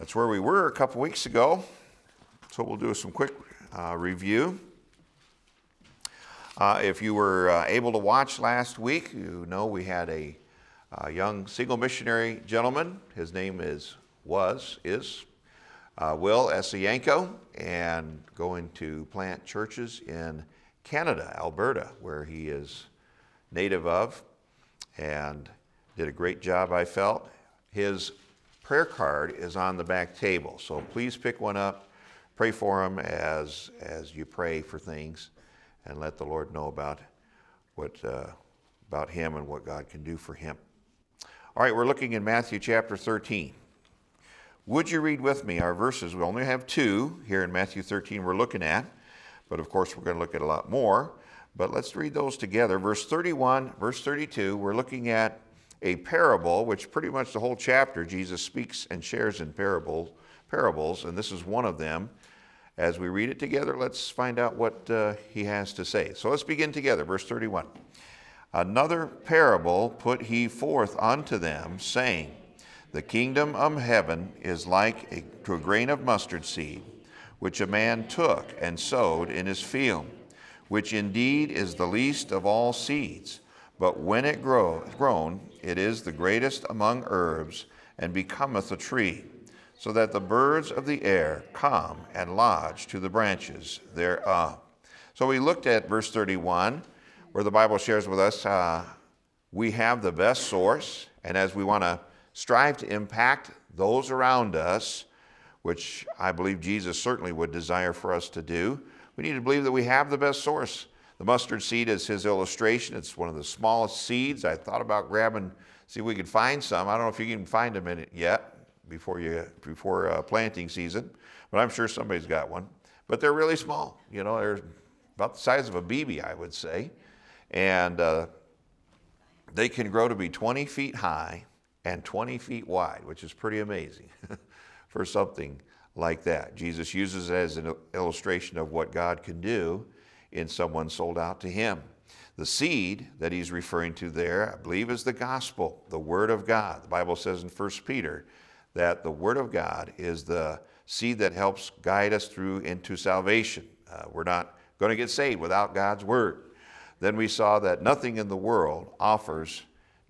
That's where we were a couple weeks ago. So we'll do some quick review. If you were able to watch last week, you know we had a young single missionary gentleman. His name is Will Esianko, and going to plant churches in Canada, Alberta, where he is native of, and did a great job, I felt. His prayer card is on the back table, so please pick one up. Pray for him as you pray for things, and let the Lord know about him and what God can do for him. All right, we're looking in Matthew chapter 13. Would you read with me our verses? We only have two here in Matthew 13 we're looking at, but of course we're going to look at a lot more. But let's read those together. Verse 31, verse 32, we're looking at a parable, which pretty much the whole chapter Jesus speaks and shares in parables, and this is one of them. As we read it together, let's find out what he has to say. So let's begin together. Verse 31. Another parable put he forth unto them, saying, The kingdom of heaven is like to a grain of mustard seed, which a man took and sowed in his field, which indeed is the least of all seeds. But when it grown, it is the greatest among herbs, and becometh a tree, so that the birds of the air come and lodge to the branches thereof. So we looked at verse 31, where the Bible shares with us we have the best source, and as we want to strive to impact those around us, which I believe Jesus certainly would desire for us to do, we need to believe that we have the best source. The mustard seed is his illustration. It's one of the smallest seeds. I thought about see if we could find some. I don't know if you can find them in it yet before planting season, but I'm sure somebody's got one. But they're really small. You know, they're about the size of a BB, I would say. And they can grow to be 20 feet high and 20 feet wide, which is pretty amazing for something like that. Jesus uses it as an illustration of what God can do in someone sold out to him. The seed that he's referring to there, I believe, is the gospel, the word of God. The Bible says in 1 Peter that the word of God is the seed that helps guide us through into salvation. We're not going to get saved without God's word. Then we saw that nothing that the world offers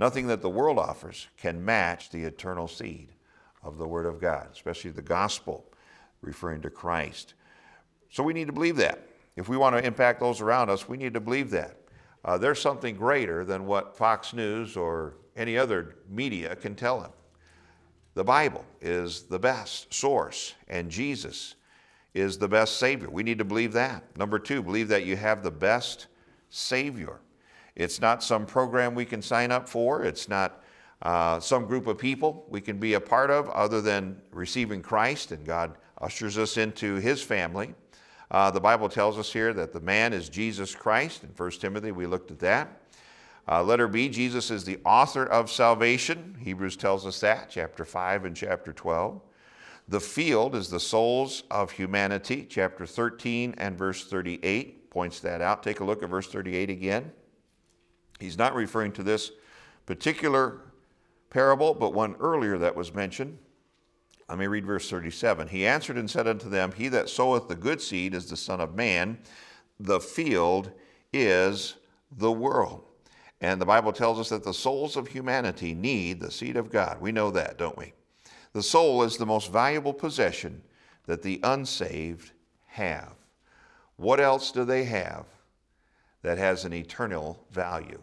can match the eternal seed of the word of God, especially the gospel, referring to Christ. So we need to believe that. If we want to impact those around us, we need to believe that. There's something greater than what Fox News or any other media can tell them. The Bible is the best source, and Jesus is the best Savior. We need to believe that. Number two, believe that you have the best Savior. It's not some program we can sign up for. It's not some group of people we can be a part of other than receiving Christ, and God ushers us into his family. The Bible tells us here that the man is Jesus Christ. In 1 Timothy, we looked at that. Letter B, Jesus is the author of salvation. Hebrews tells us that, chapter 5 and chapter 12. The field is the souls of humanity. Chapter 13 and verse 38 points that out. Take a look at verse 38 again. He's not referring to this particular parable, but one earlier that was mentioned. Let me read verse 37. He answered and said unto them, He that soweth the good seed is the Son of Man. The field is the world. And the Bible tells us that the souls of humanity need the seed of God. We know that, don't we? The soul is the most valuable possession that the unsaved have. What else do they have that has an eternal value?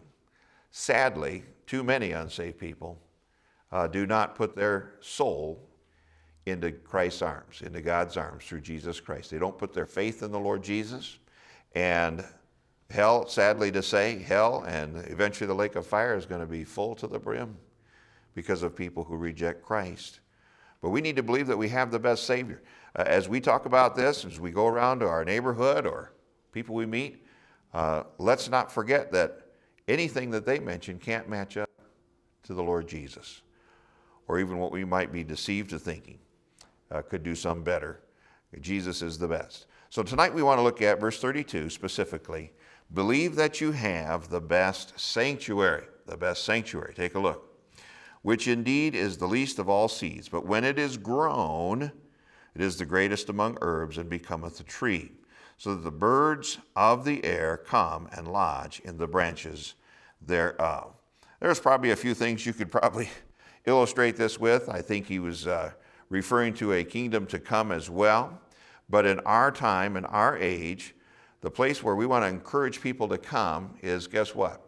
Sadly, too many unsaved people do not put their soul into Christ's arms, into God's arms through Jesus Christ. They don't put their faith in the Lord Jesus. And hell, sadly to say, hell and eventually the lake of fire is going to be full to the brim because of people who reject Christ. But we need to believe that we have the best Savior. As we talk about this, as we go around to our neighborhood or people we meet, let's not forget that anything that they mention can't match up to the Lord Jesus, or even what we might be deceived to thinking could do some better. Jesus is the best. So tonight we want to look at verse 32 specifically. Believe that you have the best sanctuary. The best sanctuary. Take a look. which indeed is the least of all seeds. But when it is grown, it is the greatest among herbs, and becometh a tree, so that the birds of the air come and lodge in the branches thereof. There's probably a few things you could probably illustrate this with. I think he was referring to a kingdom to come as well. But in our time, in our age, the place where we want to encourage people to come is, guess what?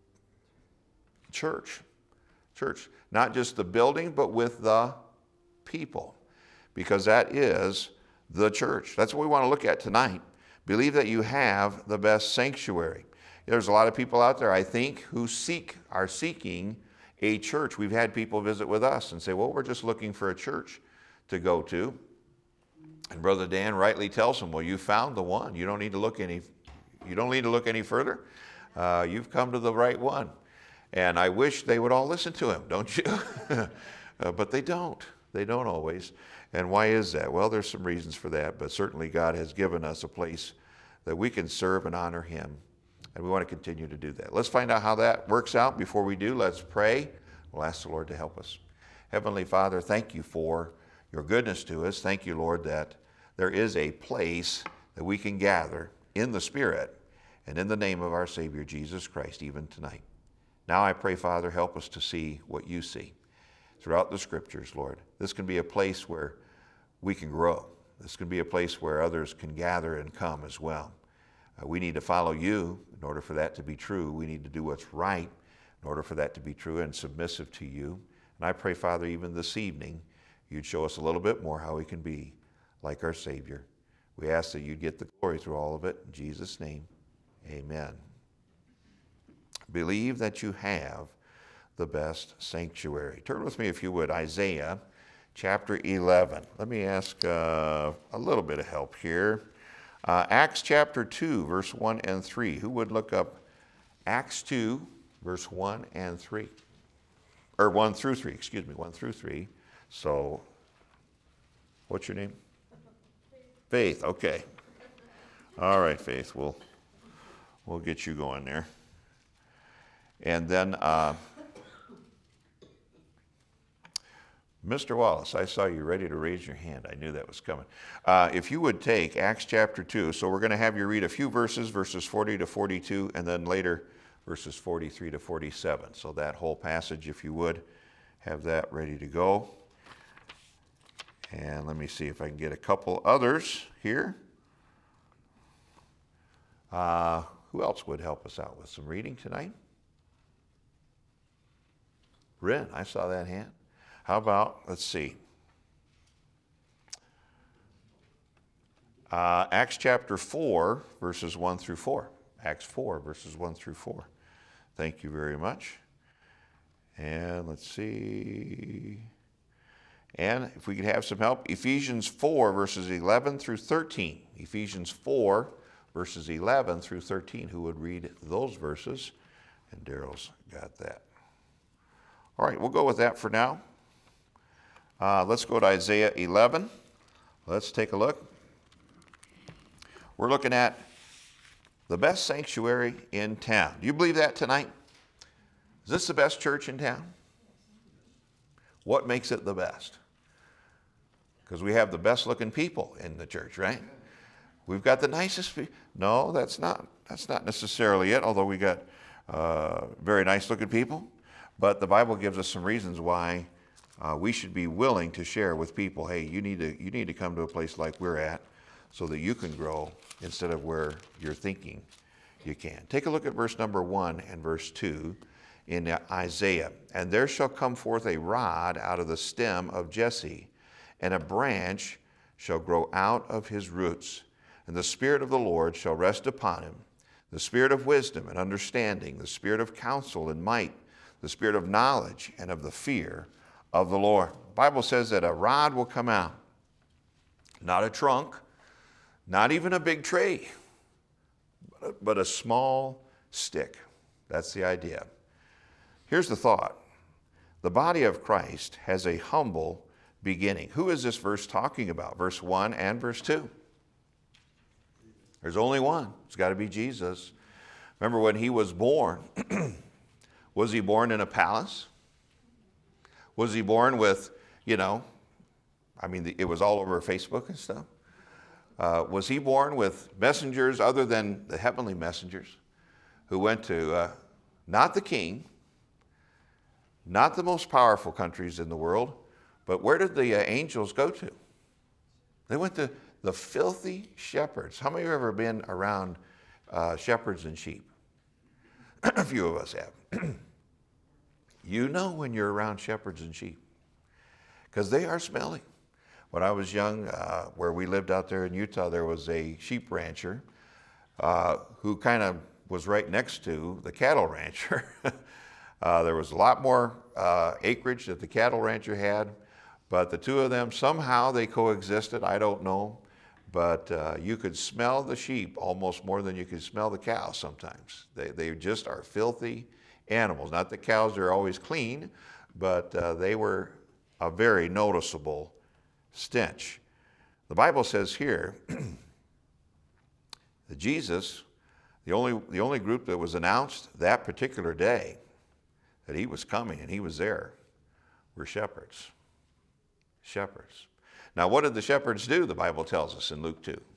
Church. Church. Not just the building, but with the people. Because that is the church. That's what we want to look at tonight. Believe that you have the best sanctuary. There's a lot of people out there, I think, who are seeking a church. We've had people visit with us and say, well, we're just looking for a church to go to. And Brother Dan rightly tells them, well, you found the one. You don't need to look any further. You've come to the right one. And I wish they would all listen to him, don't you? But they don't. They don't always. And why is that? Well, there's some reasons for that, but certainly God has given us a place that we can serve and honor him. And we want to continue to do that. Let's find out how that works out. Before we do, let's pray. We'll ask the Lord to help us. Heavenly Father, thank you for your goodness to us. Thank you, Lord, that there is a place that we can gather in the Spirit and in the name of our Savior, Jesus Christ, even tonight. Now I pray, Father, help us to see what you see throughout the Scriptures, Lord. This can be a place where we can grow. This can be a place where others can gather and come as well. We need to follow you in order for that to be true. We need to do what's right in order for that to be true and submissive to you. And I pray, Father, even this evening, you'd show us a little bit more how we can be like our Savior. We ask that you'd get the glory through all of it. In Jesus' name, amen. Believe that you have the best sanctuary. Turn with me, if you would, Isaiah chapter 11. Let me ask a little bit of help here. Acts chapter 2, verse 1 and 3. Who would look up Acts 2, verse 1 and 3? Or 1 through 3, 1 through 3. So, what's your name? Faith, okay. All right, Faith, we'll get you going there. And then, Mr. Wallace, I saw you ready to raise your hand. I knew that was coming. If you would take Acts chapter 2, so we're going to have you read a few verses 40 to 42, and then later verses 43 to 47. So that whole passage, if you would, have that ready to go. And let me see if I can get a couple others here. Who else would help us out with some reading tonight? Ren, I saw that hand. How about, let's see, Acts chapter 4, verses 1 through 4. Acts 4, verses 1 through 4. Thank you very much. And let's see. And if we could have some help, Ephesians 4, verses 11 through 13. Ephesians 4, verses 11 through 13. Who would read those verses? And Daryl's got that. All right, we'll go with that for now. Let's go to Isaiah 11. Let's take a look. We're looking at the best sanctuary in town. Do you believe that tonight? Is this the best church in town? What makes it the best? Because we have the best looking people in the church, right? We've got the nicest people. No, that's not necessarily it, although we got very nice looking people. But the Bible gives us some reasons why we should be willing to share with people, hey, you need to come to a place like we're at so that you can grow instead of where you're thinking you can. Take a look at verse number 1 and verse 2 in Isaiah. And there shall come forth a rod out of the stem of Jesse, and a branch shall grow out of his roots. And the Spirit of the Lord shall rest upon him, the Spirit of wisdom and understanding, the Spirit of counsel and might, the Spirit of knowledge and of the fear of the Lord. The Bible says that a rod will come out, not a trunk, not even a big tree, but a small stick. That's the idea. Here's the thought. The body of Christ has a humble beginning. Who is this verse talking about? Verse 1 and verse 2. There's only one. It's got to be Jesus. Remember when he was born, was he born in a palace? Was he born with, it was all over Facebook and stuff? Was he born with messengers other than the heavenly messengers who went to not the king, not the most powerful countries in the world, but where did the angels go to? They went to the filthy shepherds. How many of you have ever been around shepherds and sheep? A few of us have. You know when you're around shepherds and sheep because they are smelly. When I was young, where we lived out there in Utah, there was a sheep rancher who kind of was right next to the cattle rancher. There was a lot more acreage that the cattle rancher had, but the two of them, somehow they coexisted. I don't know, but you could smell the sheep almost more than you could smell the cows sometimes. They just are filthy animals. Not that cows are always clean, but they were a very noticeable stench. The Bible says here that Jesus, the only group that was announced that particular day that he was coming and he was there, were shepherds. Shepherds. Now, what did the shepherds do? The Bible tells us in Luke 2.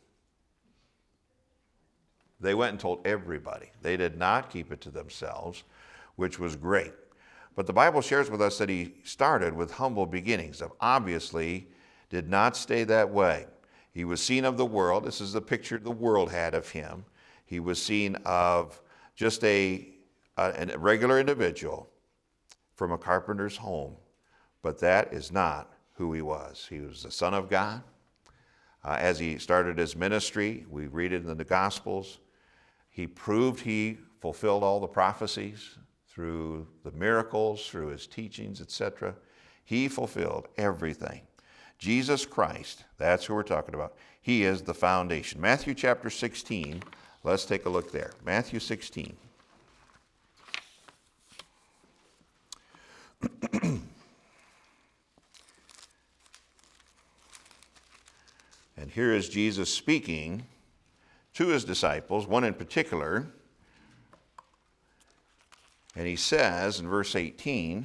They went and told everybody. They did not keep it to themselves, which was great. But the Bible shares with us that he started with humble beginnings. Obviously, did not stay that way. He was seen of the world. This is the picture the world had of him. He was seen of just a regular individual from a carpenter's home. But that is not who he was. He was the Son of God. As he started his ministry, we read it in the Gospels, he proved he fulfilled all the prophecies through the miracles, through his teachings, etc. He fulfilled everything. Jesus Christ, that's who we're talking about. He is the foundation. Matthew chapter 16, let's take a look there. Matthew 16. And here is Jesus speaking to his disciples, one in particular. And he says in verse 18,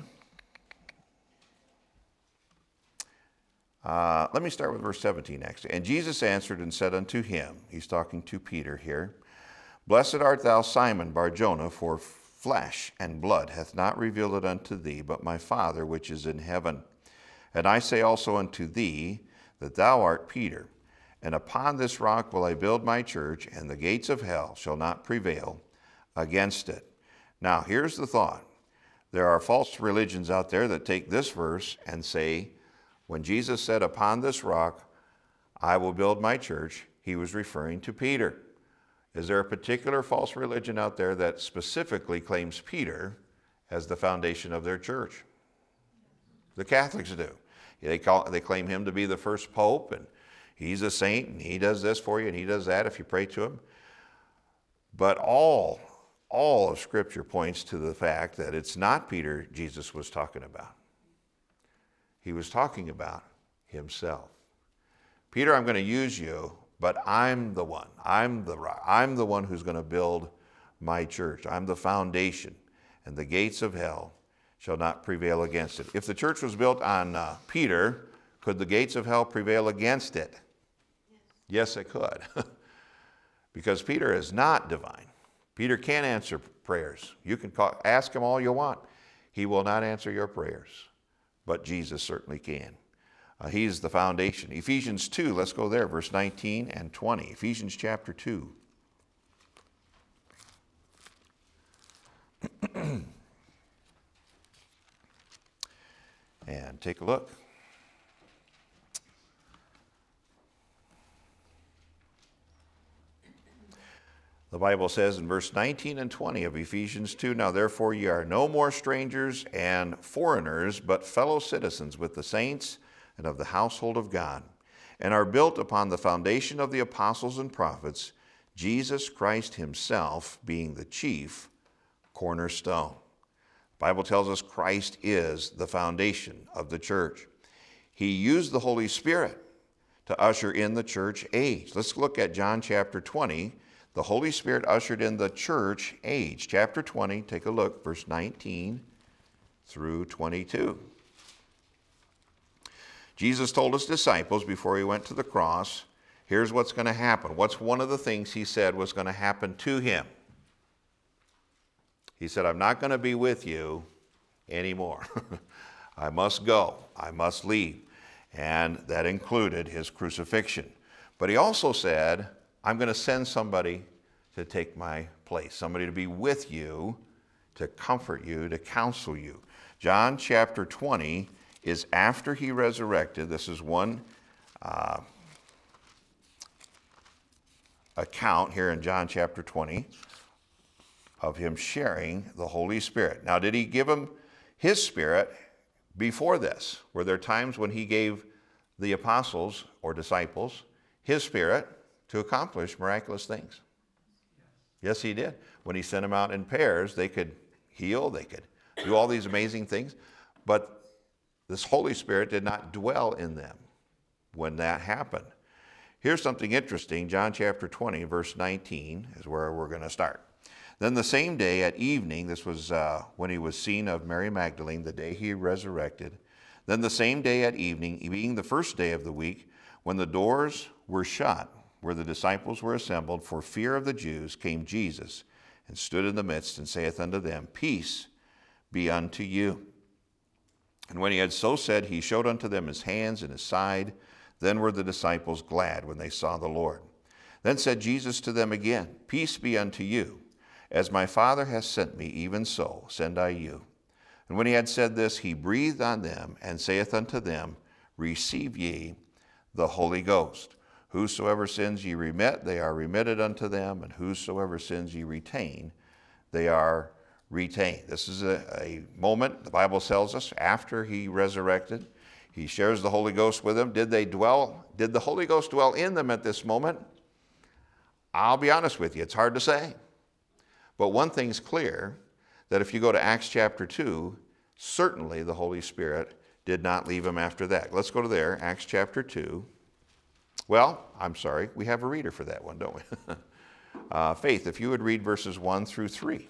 let me start with verse 17 next. And Jesus answered and said unto him, he's talking to Peter here, Blessed art thou, Simon Bar-Jonah, for flesh and blood hath not revealed it unto thee, but my Father which is in heaven. And I say also unto thee, that thou art Peter, and upon this rock will I build my church, and the gates of hell shall not prevail against it. Now, here's the thought. There are false religions out there that take this verse and say, when Jesus said, upon this rock I will build my church, he was referring to Peter. Is there a particular false religion out there that specifically claims Peter as the foundation of their church? The Catholics do. They claim him to be the first pope, and he's a saint, and he does this for you, and he does that if you pray to him. But all of Scripture points to the fact that it's not Peter Jesus was talking about. He was talking about himself. Peter, I'm going to use you, but I'm the one. I'm the one who's going to build my church. I'm the foundation, and the gates of hell shall not prevail against it. If the church was built on Peter, could the gates of hell prevail against it? Yes, it could. Because Peter is not divine. Peter can't answer prayers. You can ask him all you want. He will not answer your prayers. But Jesus certainly can. He's the foundation. Ephesians 2, let's go there, verse 19 and 20. Ephesians chapter 2. And take a look. The Bible says in verse 19 and 20 of Ephesians 2, Now therefore ye are no more strangers and foreigners, but fellow citizens with the saints and of the household of God, and are built upon the foundation of the apostles and prophets, Jesus Christ himself being the chief cornerstone. The Bible tells us Christ is the foundation of the church. He used the Holy Spirit to usher in the church age. Let's look at John chapter 20. The Holy Spirit ushered in the church age. Chapter 20, take a look, verse 19 through 22. Jesus told his disciples before he went to the cross, here's what's going to happen. What's one of the things he said was going to happen to him? He said, I'm not going to be with you anymore. I must go. I must leave. And that included his crucifixion. But he also said, I'm going to send somebody to take my place, somebody to be with you, to comfort you, to counsel you. John chapter 20 is after he resurrected. This is one account here in John chapter 20 of him sharing the Holy Spirit. Now, did he give him his Spirit before this? Were there times when he gave the apostles or disciples his Spirit to accomplish miraculous things? Yes, he did. When he sent them out in pairs, they could heal, they could do all these amazing things, but this Holy Spirit did not dwell in them when that happened. Here's something interesting. John chapter 20, verse 19 is where we're going to start. Then the same day at evening, this was when he was seen of Mary Magdalene, the day he resurrected. Then the same day at evening, being the first day of the week, when the doors were shut, where the disciples were assembled for fear of the Jews, came Jesus and stood in the midst and saith unto them, Peace be unto you. And when he had so said, he showed unto them his hands and his side. Then were the disciples glad when they saw the Lord. Then said Jesus to them again, Peace be unto you. As my Father hath sent me, even so send I you. And when he had said this, he breathed on them, and saith unto them, Receive ye the Holy Ghost. Whosoever sins ye remit, they are remitted unto them, and whosoever sins ye retain, they are retained. This is a moment, the Bible tells us, after he resurrected. He shares the Holy Ghost with them. Did the Holy Ghost dwell in them at this moment? I'll be honest with you, it's hard to say. But one thing's clear, that if you go to Acts chapter 2, certainly the Holy Spirit did not leave him after that. Let's go to there, Acts chapter 2. Well, I'm sorry, we have a reader for that one, don't we? Faith, if you would read verses 1 through 3.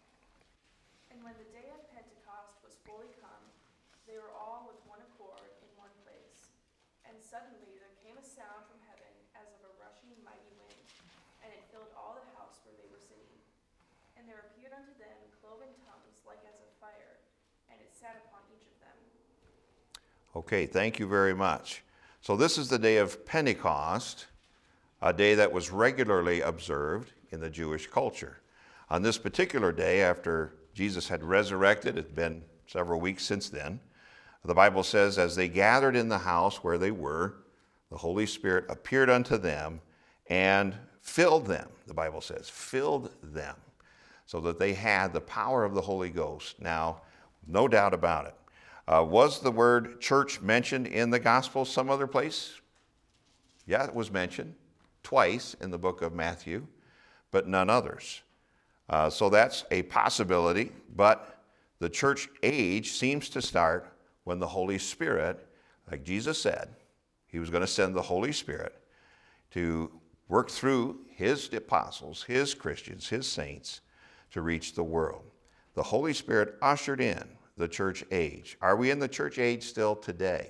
And when the day of Pentecost was fully come, they were all with one accord in one place. And suddenly there came a sound from heaven as of a rushing mighty wind, and it filled all the house where they were sitting. And there appeared unto them cloven tongues like as of fire, and it sat upon each of them. Okay, thank you very much. So this is the day of Pentecost, a day that was regularly observed in the Jewish culture. On this particular day, after Jesus had resurrected, it's been several weeks since then, the Bible says, as they gathered in the house where they were, the Holy Spirit appeared unto them and filled them, the Bible says, filled them, so that they had the power of the Holy Ghost. Now, no doubt about it. Was the word church mentioned in the gospel some other place? Yeah, it was mentioned twice in the book of Matthew, but none others. So that's a possibility, but the church age seems to start when the Holy Spirit, like Jesus said, he was going to send the Holy Spirit to work through his apostles, his Christians, his saints, to reach the world. The Holy Spirit ushered in the church age. Are we in the church age still today?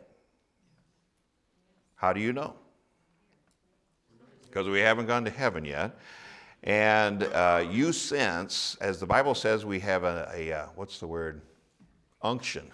How do you know? Because we haven't gone to heaven yet. And you sense, as the Bible says, we have a what's the word? Unction.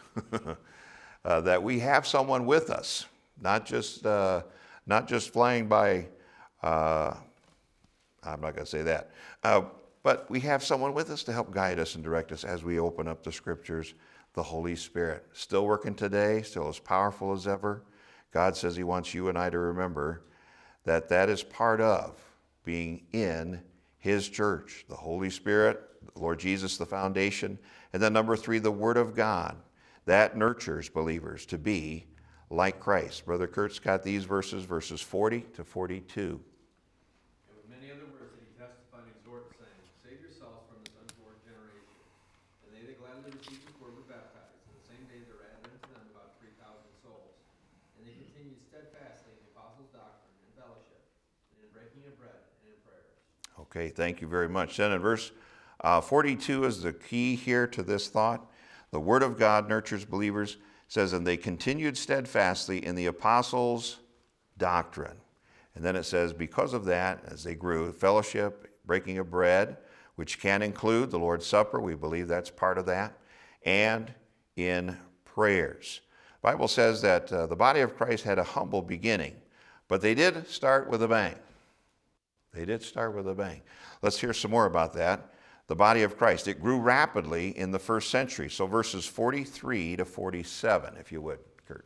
That we have someone with us, not just flying by, I'm not going to say that, but we have someone with us to help guide us and direct us as we open up the Scriptures. The Holy Spirit, still working today, still as powerful as ever. God says he wants you and I to remember that that is part of being in his church. The Holy Spirit, the Lord Jesus, the foundation, and then number 3, the Word of God. That nurtures believers to be like Christ. Brother Kurt's got these verses 40 to 42. And with many other words did he testify and exhort, saying, Save yourselves from this untoward generation. And they that gladly received his word were baptized, and the same day there were added unto them about 3,000 souls. And they continued steadfastly in the apostles' doctrine, and fellowship, and in breaking of bread, and in prayers. Okay, thank you very much. Then in verse 42 is the key here to this thought. The Word of God nurtures believers. says, and they continued steadfastly in the apostles' doctrine. And then it says, because of that, as they grew, fellowship, breaking of bread, which can include the Lord's Supper, we believe that's part of that, and in prayers. The Bible says that the body of Christ had a humble beginning, but they did start with a bang. They did start with a bang. Let's hear some more about that. The body of Christ. It grew rapidly in the first century. So verses 43 to 47, if you would, Kurt.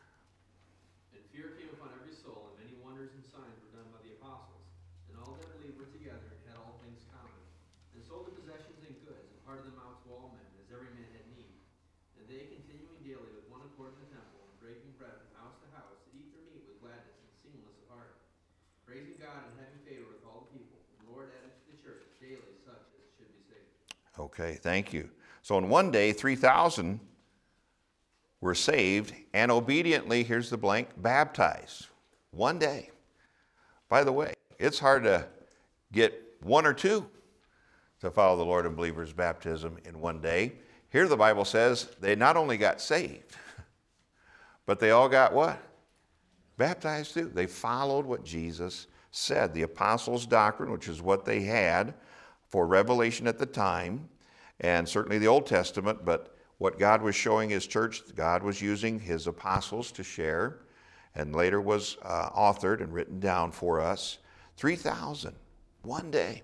And fear came upon every soul, and many wonders and signs were done by the apostles. And all that believed were together and had all things common, and sold their possessions and goods, and parted them out to all men, as every man had need. And they, continuing daily with one accord in the temple, and breaking bread from house to house, did eat their meat with gladness and singleness of heart, praising God and having favor with all the people. And the Lord added to the church daily such as should be saved. Okay, thank you. So in one day, 3,000 were saved and obediently, here's the blank, baptized. One day. By the way, it's hard to get one or two to follow the Lord in believers' baptism in one day. Here the Bible says they not only got saved, but they all got what? Baptized too. They followed what Jesus said. The apostles' doctrine, which is what they had for revelation at the time, and certainly the Old Testament, but what God was showing his church, God was using his apostles to share, and later was authored and written down for us. 3,000, one day.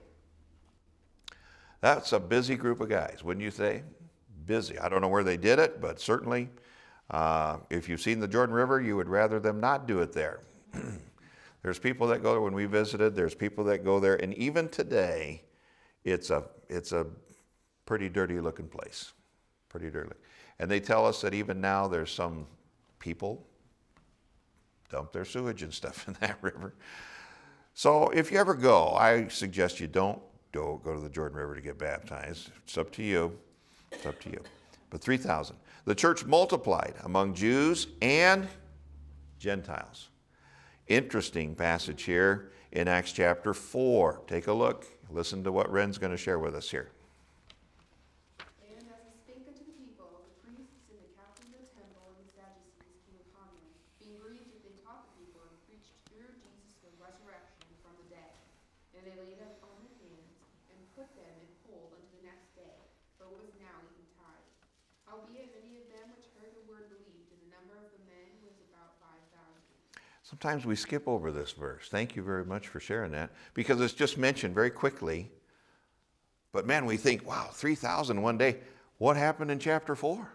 That's a busy group of guys, wouldn't you say? Busy. I don't know where they did it, but certainly if you've seen the Jordan River, you would rather them not do it there. There's people that go there when we visited. There's people that go there, and even today, it's a pretty dirty looking place. Pretty dirty. And they tell us that even now there's some people dump their sewage and stuff in that river. So if you ever go, I suggest you don't go to the Jordan River to get baptized. It's up to you. It's up to you. But 3,000. The church multiplied among Jews and Gentiles. Interesting passage here in Acts chapter 4. Take a look. Listen to what Ren's going to share with us here. And as he spake unto the people, the priests and the captains of the temple and the Sadducees came upon them, being grieved that they taught the people and preached through Jesus the resurrection from the dead. And they laid up on their hands and put them in hold unto the next day, for it was now eventide. Howbeit many of them which heard the word believed, and the number of the men was about 5,000. Sometimes we skip over this verse. Thank you very much for sharing that, because it's just mentioned very quickly. But man, we think, wow, 3,000 one day. What happened in chapter 4?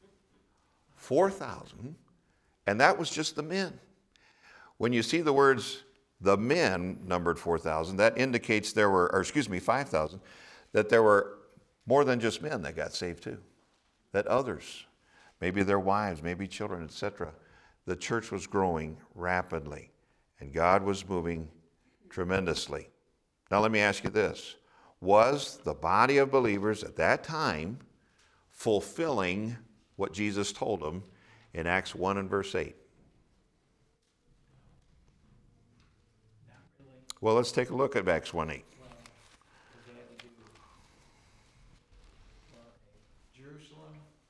4,000. And that was just the men. When you see the words, the men numbered 4,000, that indicates 5,000, that there were more than just men that got saved too. That others, maybe their wives, maybe children, etc. The church was growing rapidly, and God was moving tremendously. Now let me ask you this. Was the body of believers at that time fulfilling what Jesus told them in Acts 1 and verse 8? Not really. Well, let's take a look at Acts 1:8. Well, because they had to do, Jerusalem,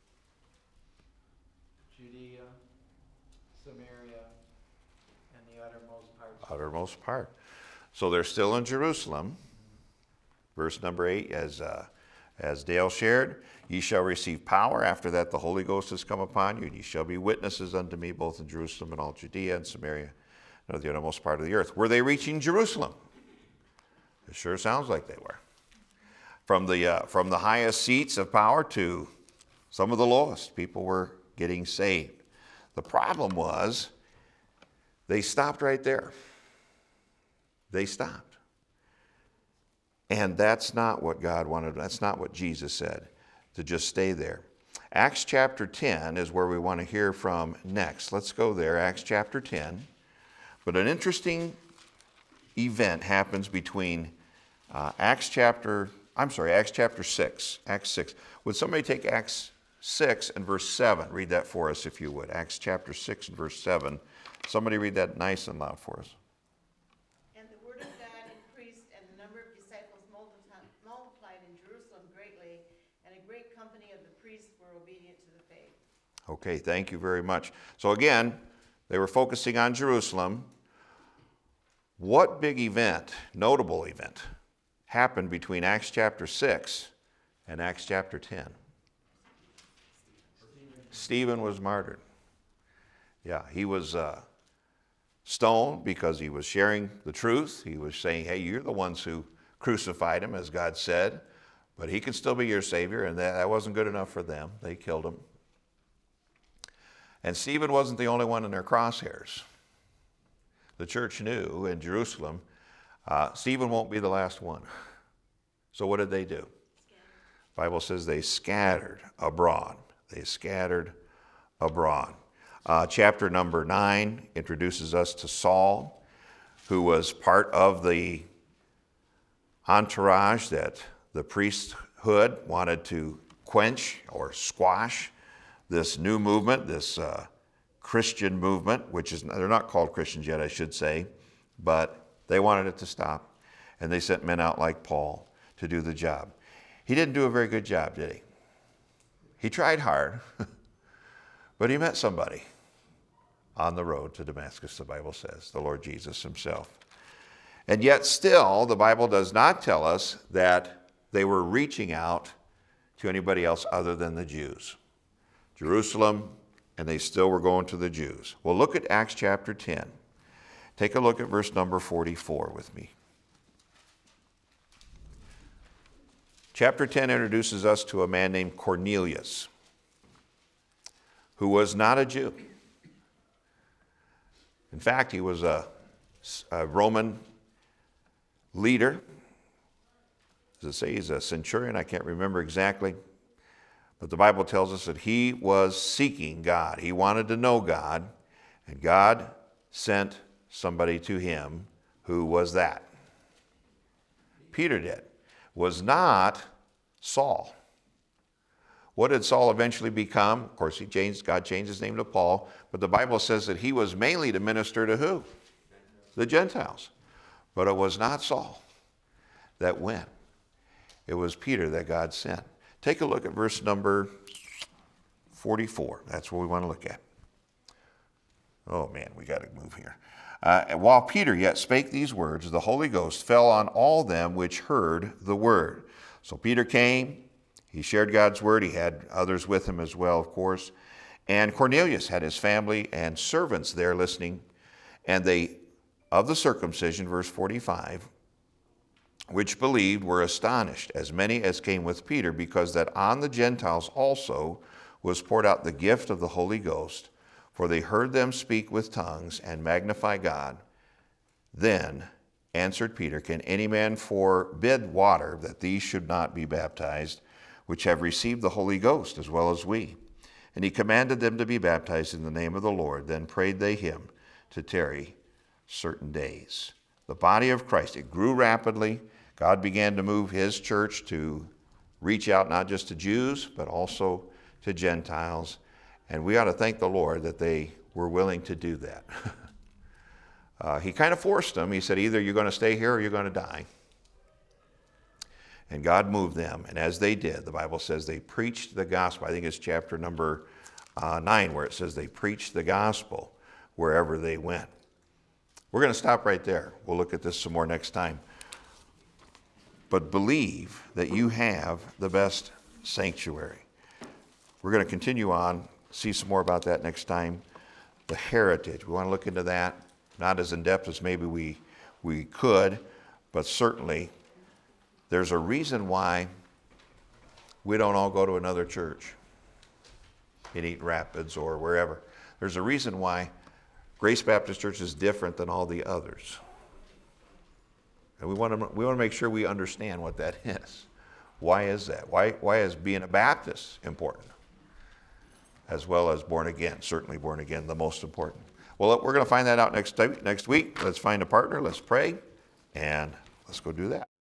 Judea, Samaria, and the uttermost parts. Uttermost part. So they're still in Jerusalem. Verse number 8, as Dale shared, ye shall receive power. After that, the Holy Ghost has come upon you, and ye shall be witnesses unto me both in Jerusalem and all Judea and Samaria, and the uttermost part of the earth. Were they reaching Jerusalem? It sure sounds like they were. From the highest seats of power to some of the lowest, people were getting saved. The problem was they stopped right there. They stopped. And that's not what God wanted. That's not what Jesus said, to just stay there. Acts chapter 10 is where we want to hear from next. Let's go there, Acts chapter 10. But an interesting event happens between Acts chapter 6. Acts 6. Would somebody take Acts 6 and verse 7? Read that for us if you would. Acts chapter 6 and verse 7. Somebody read that nice and loud for us. And the word of God increased, and the number of disciples multiplied in Jerusalem greatly, and a great company of the priests were obedient to the faith. Okay, thank you very much. So again, they were focusing on Jerusalem. What big event, notable event, happened between Acts chapter 6 and Acts chapter 10? Stephen was martyred. Yeah, he was stoned because he was sharing the truth. He was saying, hey, you're the ones who crucified him, as God said, but he can still be your Savior, and that wasn't good enough for them. They killed him. And Stephen wasn't the only one in their crosshairs. The church knew in Jerusalem, Stephen won't be the last one. So what did they do? The Bible says they scattered abroad. They scattered abroad. Chapter number 9 introduces us to Saul, who was part of the entourage that the priesthood wanted to quench or squash this new movement, this Christian movement, which is, they're not called Christians yet, I should say, but they wanted it to stop. And they sent men out like Paul to do the job. He didn't do a very good job, did he? He tried hard, but he met somebody on the road to Damascus, the Bible says, the Lord Jesus himself. And yet still, the Bible does not tell us that they were reaching out to anybody else other than the Jews. Jerusalem, and they still were going to the Jews. Well, look at Acts chapter 10. Take a look at verse number 44 with me. Chapter 10 introduces us to a man named Cornelius, who was not a Jew. In fact, he was a Roman leader. Does it say he's a centurion? I can't remember exactly. But the Bible tells us that he was seeking God. He wanted to know God, and God sent somebody to him who was that. Peter did. Was not Saul. What did Saul eventually become? Of course, God changed his name to Paul, but the Bible says that he was mainly to minister to who? The Gentiles. But it was not Saul that went. It was Peter that God sent. Take a look at verse number 44. That's what we want to look at. Oh man, we got to move here. While Peter yet spake these words, the Holy Ghost fell on all them which heard the word. So Peter came, he shared God's word, he had others with him as well, of course. And Cornelius had his family and servants there listening, and they, of the circumcision, verse 45, which believed were astonished, as many as came with Peter, because that on the Gentiles also was poured out the gift of the Holy Ghost, for they heard them speak with tongues and magnify God. Then answered Peter, can any man forbid water that these should not be baptized, which have received the Holy Ghost as well as we? And he commanded them to be baptized in the name of the Lord. Then prayed they him to tarry certain days. The body of Christ, it grew rapidly. God began to move his church to reach out not just to Jews, but also to Gentiles. And we ought to thank the Lord that they were willing to do that. He kind of forced them. He said, either you're going to stay here or you're going to die. And God moved them. And as they did, the Bible says they preached the gospel. I think it's chapter number 9 where it says they preached the gospel wherever they went. We're going to stop right there. We'll look at this some more next time. But believe that you have the best sanctuary. We're going to continue on, see some more about that next time. The heritage, we want to look into that. Not as in depth as maybe we could, but certainly there's a reason why we don't all go to another church in Eaton Rapids or wherever. There's a reason why Grace Baptist Church is different than all the others. And we want to make sure we understand what that is. Why is that? Why is being a Baptist important? As well as born again, certainly born again, the most important. Well, we're going to find that out next week. Let's find a partner, let's pray, and let's go do that.